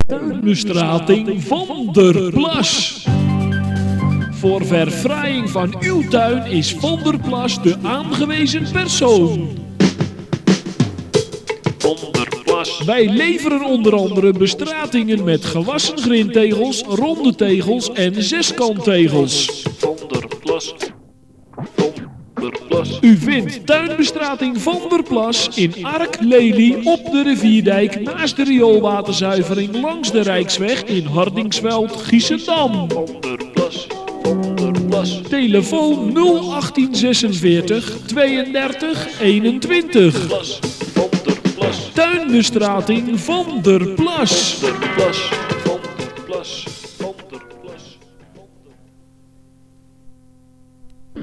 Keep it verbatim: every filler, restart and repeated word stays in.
Tuinbestrating Van der Plas. Voor verfraaiing van uw tuin is Van der Plas de aangewezen persoon. Van der Plas. Wij leveren onder andere bestratingen met gewassen grindtegels, ronde tegels en zeskanttegels. Van der Plas. Van der Plas. U vindt tuinbestrating Van der Plas in Ark Lely op de rivierdijk naast de rioolwaterzuivering langs de Rijksweg in Hardingsveld, Giessendam. Van der Plas. Van der Plas. Telefoon nul achttien zesenveertig tweeëndertig eenentwintig. Plas. Van der Plas. Tuinbestrating Van der Plas. Der Plas. Van der Plas.